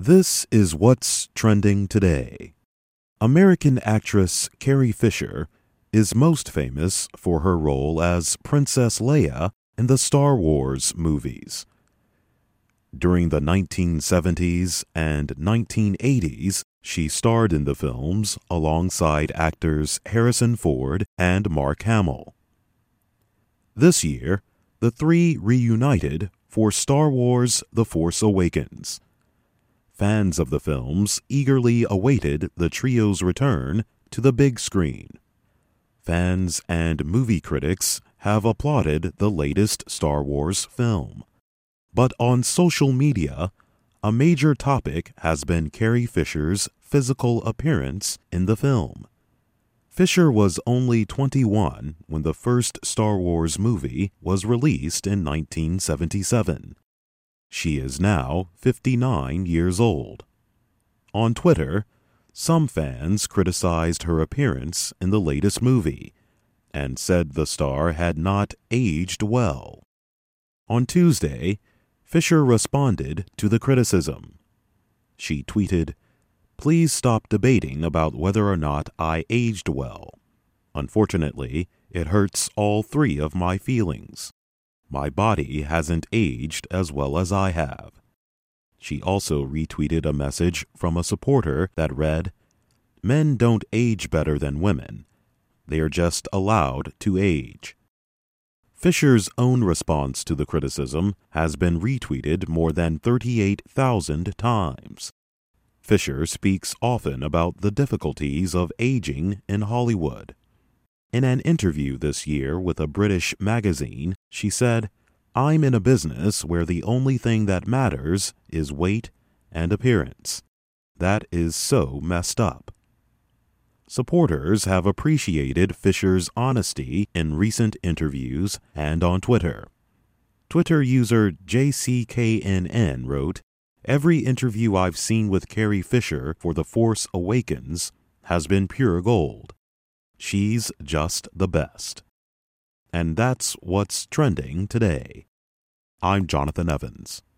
This is what's trending today. American actress Carrie Fisher is most famous for her role as Princess Leia in the Star Wars movies. During the 1970s and 1980s, she starred in the films alongside actors Harrison Ford and Mark Hamill. This year, the three reunited for Star Wars: The Force Awakens. Fans of the films eagerly awaited the trio's return to the big screen. Fans and movie critics have applauded the latest Star Wars film. But on social media, a major topic has been Carrie Fisher's physical appearance in the film. Fisher was only 21 when the first Star Wars movie was released in 1977. She is now 59 years old. On Twitter, some fans criticized her appearance in the latest movie and said the star had not aged well. On Tuesday, Fisher responded to the criticism. She tweeted, "Please stop debating about whether or not I aged well. Unfortunately, it hurts all three of my feelings. My body hasn't aged as well as I have." She also retweeted a message from a supporter that read, "Men don't age better than women. They are just allowed to age." Fisher's own response to the criticism has been retweeted more than 38,000 times. Fisher speaks often about the difficulties of aging in Hollywood. In an interview this year with a British magazine, she said, "I'm in a business where the only thing that matters is weight and appearance. That is so messed up." Supporters have appreciated Fisher's honesty in recent interviews and on Twitter. Twitter user JCKNN wrote, "Every interview I've seen with Carrie Fisher for The Force Awakens has been pure gold. She's just the best." And that's what's trending today. I'm Jonathan Evans.